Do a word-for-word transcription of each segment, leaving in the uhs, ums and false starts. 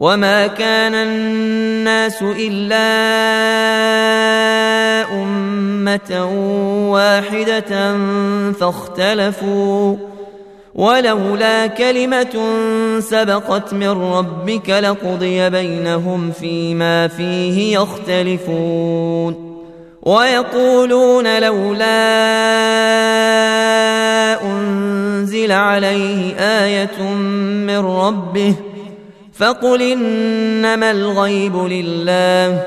وما كان الناس إلا أمة واحدة فاختلفوا ولولا كلمة سبقت من ربك لقضي بينهم فيما فيه يختلفون ويقولون لولا أنزل عليه آية من ربه فقل إنما الغيب لله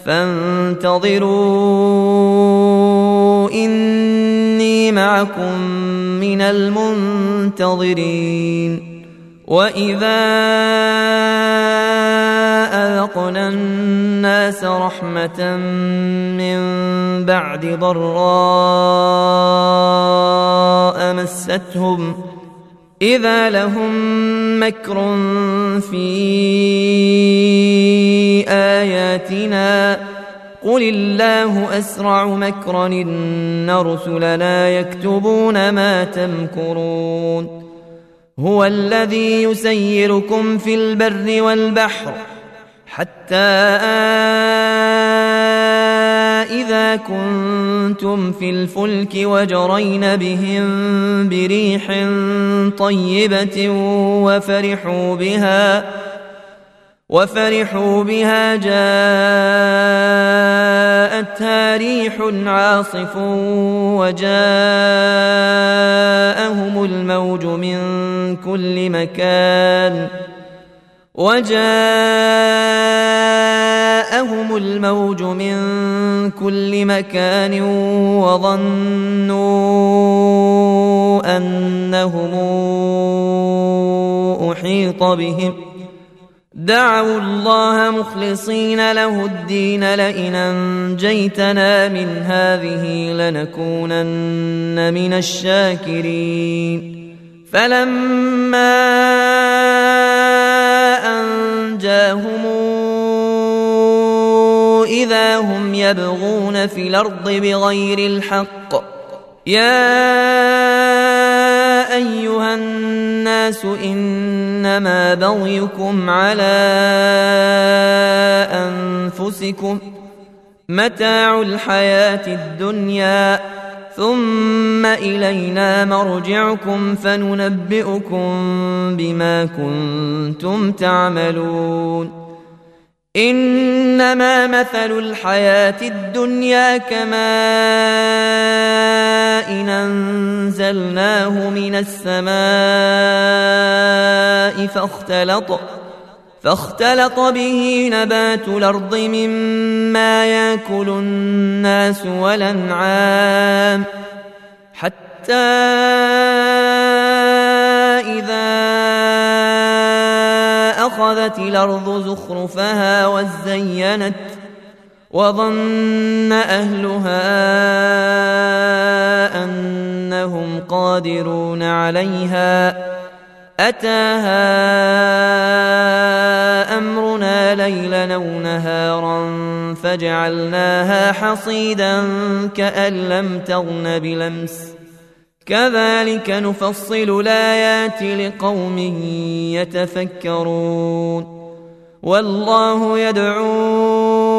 فانتظروا إني معكم من المنتظرين وإذا أذقنا الناس رحمة من بعد ضراء مستهم إذا لهم مكر في آياتنا قل الله أسرع مكرا إن رسلنا يكتبون ما تمكرون هو الذي يسيركم في البر والبحر حتى إذا كنتم في الفلك وجرين بهم بريح طيبة وفرحوا بها وفرحوا بها جاءتها ريح عاصف وجاءهم الموج من كل مكان وجاءهم الموج من كل مكان وظنوا أنهم أحيط بهم دعوا الله مخلصين له الدين لئن أنجيتنا من هذه لنكونن من الشاكرين فلما أنجاهم إذا هم يبغون في الأرض بغير الحق يا أيها الناس إنما بغيكم على أنفسكم متاع الحياة الدنيا ثم إلينا مرجعكم فننبئكم بما كنتم تعملون إنما مثل الحياة الدنيا كماء أنزلناه من السماء فاختلط فاختلط به نبات الأرض مما يأكل الناس والأنعام حتى إذا أخذت الأرض زخرفها وزينت وظن أهلها أنهم قادرون عليها أتاها أمرنا ليلا أو نهارا فجعلناها حصيدا كأن لم تغن بلمس كذلك نفصل الآيات لقوم يتفكرون والله يدعو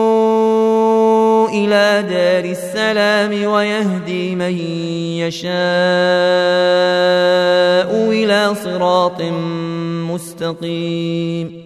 إلى دار السلام ويهدي من يشاء إلى صراط مستقيم